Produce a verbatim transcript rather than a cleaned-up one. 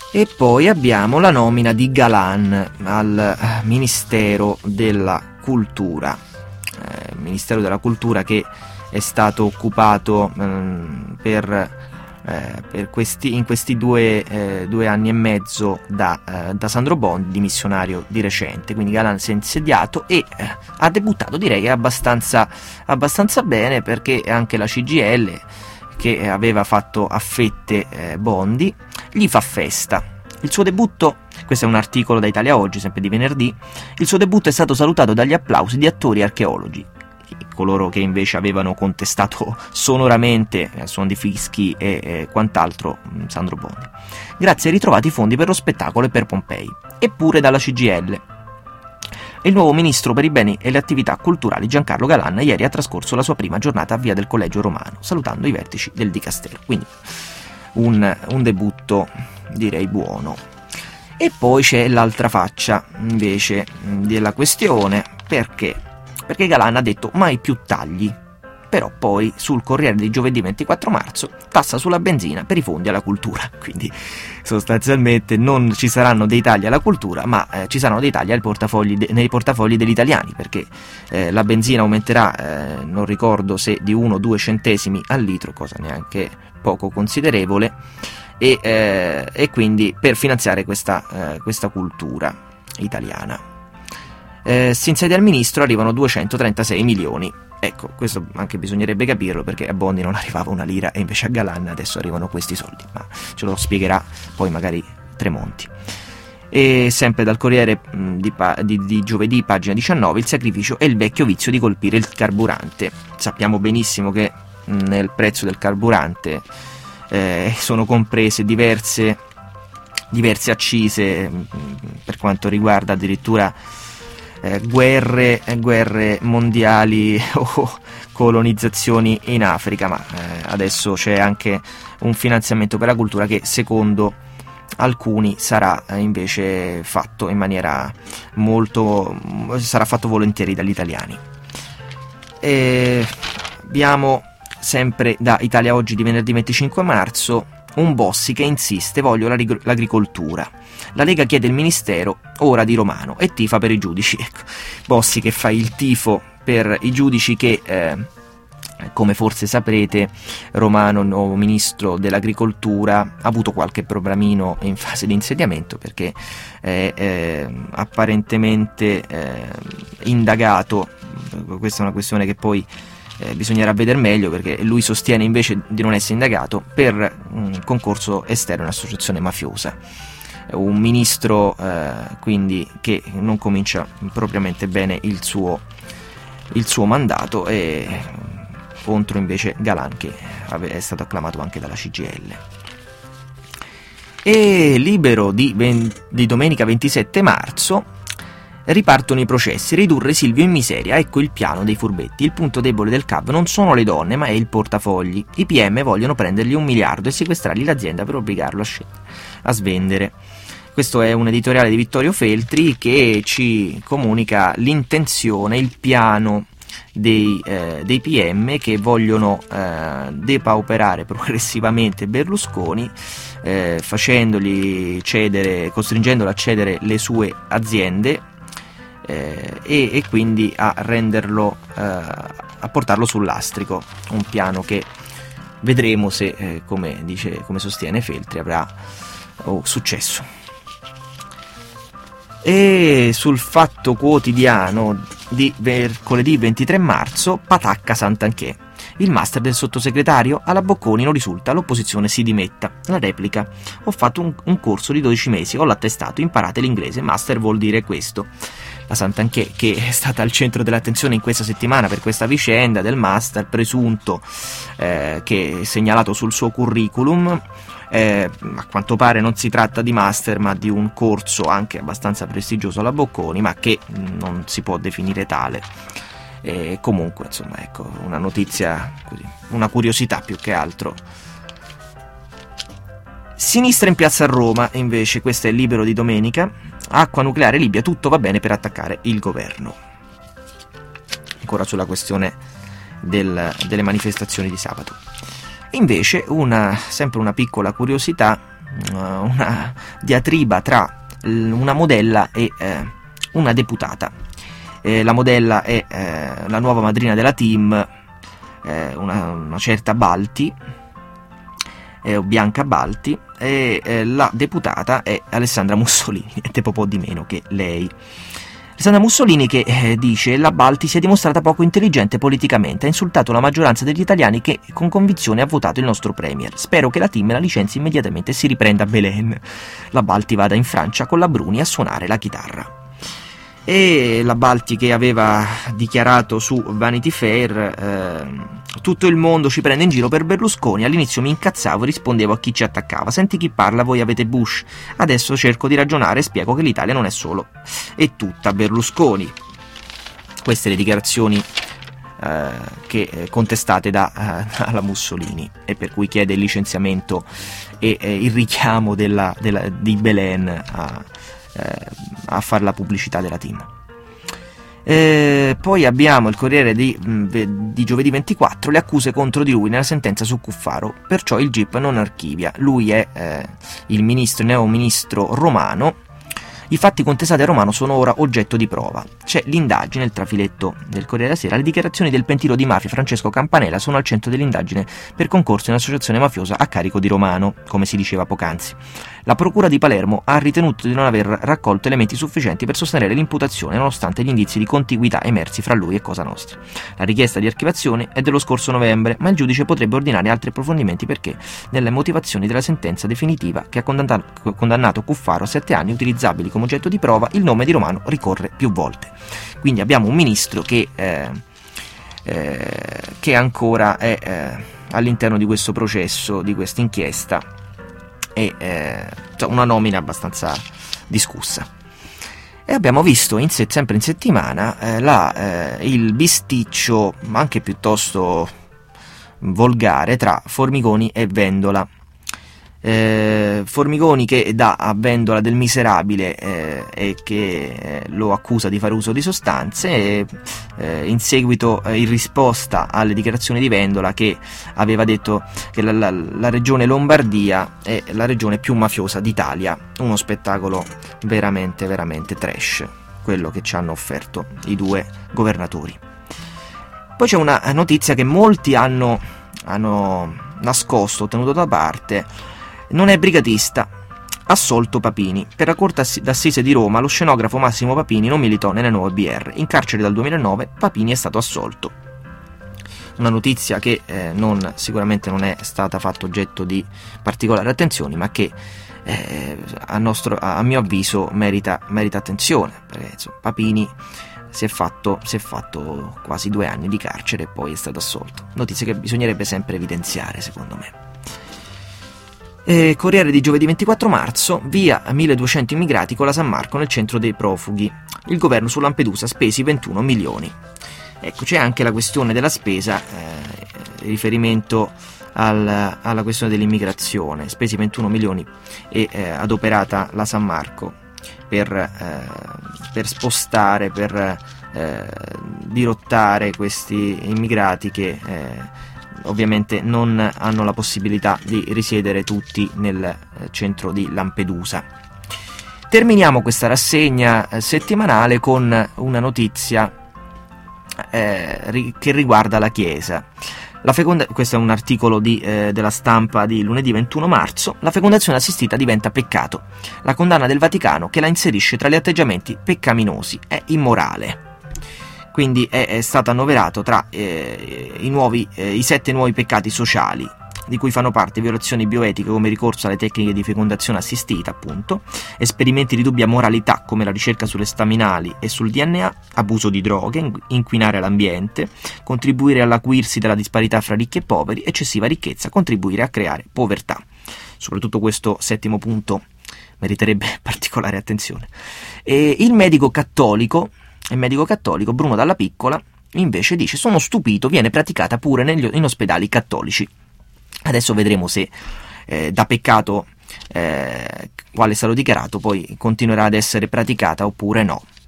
E poi abbiamo la nomina di Galan al Ministero della Cultura, eh, Ministero della Cultura che è stato occupato ehm, per, eh, per questi, in questi due, eh, due anni e mezzo da, eh, da Sandro Bondi, dimissionario di recente. Quindi Galan si è insediato e eh, ha debuttato, direi che abbastanza, abbastanza bene, perché anche la C G I L, che aveva fatto a fette eh, Bondi, gli fa festa. Il suo debutto, questo è un articolo da Italia Oggi, sempre di venerdì, il suo debutto è stato salutato dagli applausi di attori e archeologi, coloro che invece avevano contestato sonoramente a suon di fischi e, e quant'altro Sandro Bondi, grazie ai ritrovati fondi per lo spettacolo e per Pompei, eppure dalla C G I L. Il nuovo ministro per i beni e le attività culturali Giancarlo Galan ieri ha trascorso la sua prima giornata a Via del Collegio Romano, salutando i vertici del Dicastero. Quindi un, un debutto, direi, buono. E poi c'è l'altra faccia, invece, della questione. Perché? Perché Galan ha detto mai più tagli. Però poi sul Corriere di giovedì ventiquattro marzo tassa sulla benzina per i fondi alla cultura, quindi sostanzialmente non ci saranno dei tagli alla cultura, ma eh, ci saranno dei tagli ai portafogli de- nei portafogli degli italiani, perché eh, la benzina aumenterà, eh, non ricordo se di uno o due centesimi al litro, cosa neanche poco considerevole, e, eh, e quindi per finanziare questa, eh, questa cultura italiana. Eh, si insedia il ministro, arrivano duecentotrentasei milioni. Ecco, questo anche bisognerebbe capirlo, perché a Bondi non arrivava una lira e invece a Galan adesso arrivano questi soldi, ma ce lo spiegherà poi magari Tremonti. E sempre dal Corriere mh, di, di, di giovedì, pagina diciannove, il sacrificio è il vecchio vizio di colpire il carburante. Sappiamo benissimo che mh, nel prezzo del carburante eh, sono comprese diverse, diverse accise mh, per quanto riguarda addirittura Eh, guerre, eh, guerre mondiali o colonizzazioni in Africa, ma eh, adesso c'è anche un finanziamento per la cultura che secondo alcuni sarà eh, invece fatto in maniera molto sarà fatto volentieri dagli italiani. E abbiamo sempre da Italia Oggi di venerdì venticinque marzo un Bossi che insiste: voglio l'agricoltura. La Lega chiede il ministero ora di Romano e tifa per i giudici. Ecco, Bossi che fa il tifo per i giudici che, eh, come forse saprete, Romano, nuovo ministro dell'agricoltura, ha avuto qualche problemino in fase di insediamento, perché è eh, apparentemente eh, indagato. Questa è una questione che poi Eh, bisognerà vedere meglio, perché lui sostiene invece di non essere indagato per un concorso esterno in associazione mafiosa. Un ministro eh, quindi che non comincia propriamente bene il suo, il suo mandato, e contro invece Galan, che è stato acclamato anche dalla C G I L. E Libero di, ben, di domenica ventisette marzo: ripartono i processi, ridurre Silvio in miseria, ecco il piano dei furbetti. Il punto debole del C A V non sono le donne, ma è il portafogli. I P M vogliono prendergli un miliardo e sequestrargli l'azienda per obbligarlo a, scendere, a svendere. Questo è un editoriale di Vittorio Feltri che ci comunica l'intenzione, il piano dei, eh, dei P M che vogliono eh, depauperare progressivamente Berlusconi, eh, facendogli cedere, costringendolo a cedere le sue aziende, Eh, e, e quindi a renderlo, eh, a portarlo sul lastrico. Un piano che vedremo se, eh, come dice, come sostiene Feltri, avrà oh, successo. E sul Fatto Quotidiano di mercoledì ventitré marzo: patacca Santanchè. Il master del sottosegretario alla Bocconi non risulta, l'opposizione si dimetta. La replica: ho fatto un, un corso di dodici mesi, ho l'attestato, imparate l'inglese, master vuol dire questo. La Santanchè, che è stata al centro dell'attenzione in questa settimana per questa vicenda del master presunto eh, che è segnalato sul suo curriculum. Eh, a quanto pare non si tratta di master, ma di un corso anche abbastanza prestigioso alla Bocconi, ma che non si può definire tale. E comunque, insomma, ecco, una notizia così, una curiosità più che altro. Sinistra in piazza a Roma, invece, questo è Libero di domenica: acqua nucleare Libia, tutto va bene per attaccare il governo. Ancora sulla questione del, delle manifestazioni di sabato. Invece, una, sempre una piccola curiosità una diatriba tra una modella e eh, una deputata. Eh, la modella è eh, la nuova madrina della team, eh, una, una certa Balti, eh, Bianca Balti, e eh, la deputata è Alessandra Mussolini, niente po' di meno che lei. Alessandra Mussolini che eh, dice: la Balti si è dimostrata poco intelligente politicamente, ha insultato la maggioranza degli italiani che con convinzione ha votato il nostro premier. Spero che la team la licenzi immediatamente e si riprenda a Belen. La Balti vada in Francia con la Bruni a suonare la chitarra. E la Balti che aveva dichiarato su Vanity Fair: eh, tutto il mondo ci prende in giro per Berlusconi, all'inizio mi incazzavo e rispondevo a chi ci attaccava, senti chi parla, voi avete Bush, adesso cerco di ragionare e spiego che l'Italia non è solo e tutta Berlusconi. Queste le dichiarazioni eh, che contestate da, eh, alla Mussolini, e per cui chiede il licenziamento e eh, il richiamo della, della, di Belen a a fare la pubblicità della team. Eh, poi abbiamo il Corriere di, di giovedì ventiquattro: le accuse contro di lui nella sentenza su Cuffaro, perciò il G I P non archivia, lui è eh, il ministro, il neo ministro romano. I fatti contestati a Romano sono ora oggetto di prova. C'è l'indagine, il trafiletto del Corriere della Sera. Le dichiarazioni del pentito di mafia Francesco Campanella sono al centro dell'indagine per concorso in associazione mafiosa a carico di Romano, come si diceva poc'anzi. La procura di Palermo ha ritenuto di non aver raccolto elementi sufficienti per sostenere l'imputazione, nonostante gli indizi di contiguità emersi fra lui e Cosa Nostra. La richiesta di archiviazione è dello scorso novembre, ma il giudice potrebbe ordinare altri approfondimenti perché, nelle motivazioni della sentenza definitiva che ha condannato, condannato Cuffaro a sette anni utilizzabili come oggetto di prova, il nome di Romano ricorre più volte. Quindi abbiamo un ministro che, eh, eh, che ancora è eh, all'interno di questo processo, di questa inchiesta, e eh, una nomina abbastanza discussa. E abbiamo visto in se- sempre in settimana eh, la, eh, il bisticcio anche piuttosto volgare tra Formigoni e Vendola. Eh, Formigoni che dà a Vendola del miserabile eh, e che eh, lo accusa di fare uso di sostanze, e eh, in seguito eh, in risposta alle dichiarazioni di Vendola, che aveva detto che la, la, la regione Lombardia è la regione più mafiosa d'Italia. Uno spettacolo veramente veramente trash quello che ci hanno offerto i due governatori. Poi c'è una notizia che molti hanno, hanno nascosto, tenuto da parte. Non è brigatista, assolto Papini. Per la Corte d'Assise di Roma lo scenografo Massimo Papini non militò nelle nuove B R. In carcere dal duemilanove, Papini è stato assolto. Una notizia che eh, non, sicuramente non è stata fatta oggetto di particolari attenzioni, ma che eh, a, nostro, a mio avviso merita, merita attenzione, perché insomma, Papini si è, fatto, si è fatto quasi due anni di carcere e poi è stato assolto. Notizia che bisognerebbe sempre evidenziare, secondo me. Eh, Corriere di giovedì ventiquattro marzo: via milleduecento immigrati con la San Marco nel centro dei profughi. Il governo su Lampedusa spesi ventuno milioni. Ecco, c'è anche la questione della spesa, eh, riferimento al, alla questione dell'immigrazione. Spesi ventuno milioni e eh, adoperata la San Marco per, eh, per spostare, per eh, dirottare questi immigrati che eh, ovviamente non hanno la possibilità di risiedere tutti nel centro di Lampedusa. Terminiamo questa rassegna eh, settimanale con una notizia eh, ri- che riguarda la Chiesa. La feconda- questo è un articolo di, eh, della Stampa di lunedì ventuno marzo. La fecondazione assistita diventa peccato. La condanna del Vaticano che la inserisce tra gli atteggiamenti peccaminosi è immorale. Quindi è, è stato annoverato tra eh, i, nuovi, eh, i sette nuovi peccati sociali, di cui fanno parte violazioni bioetiche come ricorso alle tecniche di fecondazione assistita, appunto, esperimenti di dubbia moralità come la ricerca sulle staminali e sul D N A, abuso di droghe, inquinare l'ambiente, contribuire all'acuirsi della disparità fra ricchi e poveri, eccessiva ricchezza, contribuire a creare povertà. Soprattutto questo settimo punto meriterebbe particolare attenzione. E il medico cattolico Il medico cattolico Bruno Dalla Piccola invece dice: sono stupito, viene praticata pure negli, in ospedali cattolici. Adesso vedremo se eh, da peccato eh, quale è stato dichiarato poi continuerà ad essere praticata oppure no.